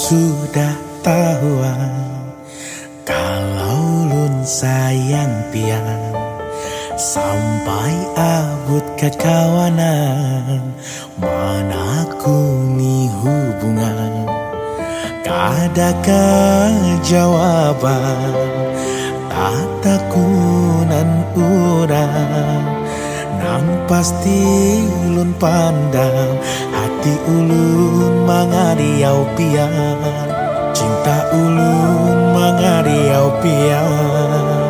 Sudah tahuan kalau ulun sayang pian, sampai abut kekawanan menakuni hubungan. Kadakah jawaban tak takunan urang, nang pasti ulun pandang hati ulun mangariau pian, cinta ulun mangariau pian.